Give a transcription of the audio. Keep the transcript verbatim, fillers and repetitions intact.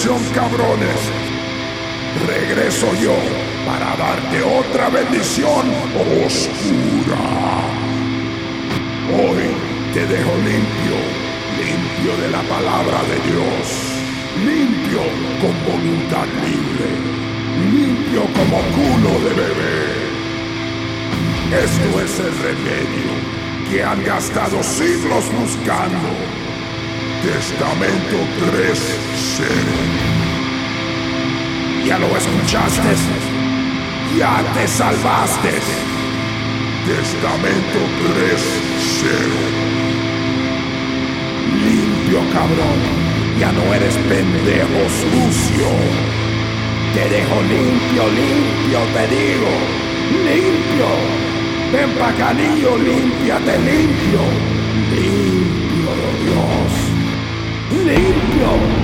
Atención, cabrones, regreso yo para darte otra bendición oscura. Hoy te dejo limpio, limpio de la palabra de Dios, limpio con voluntad libre, limpio como culo de bebé. Esto es el remedio que han gastado siglos buscando. Testamento tres cero. Ya lo escuchaste, ya te salvaste. Testamento tres cero. Limpio, cabrón, ya no eres pendejo sucio. Te dejo limpio, limpio, te digo, limpio. Ven pa' canillo, límpiate limpio, limpio, Dios, limpio.